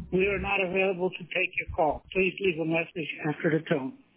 We are not available to take your call. Please leave a message after the tone.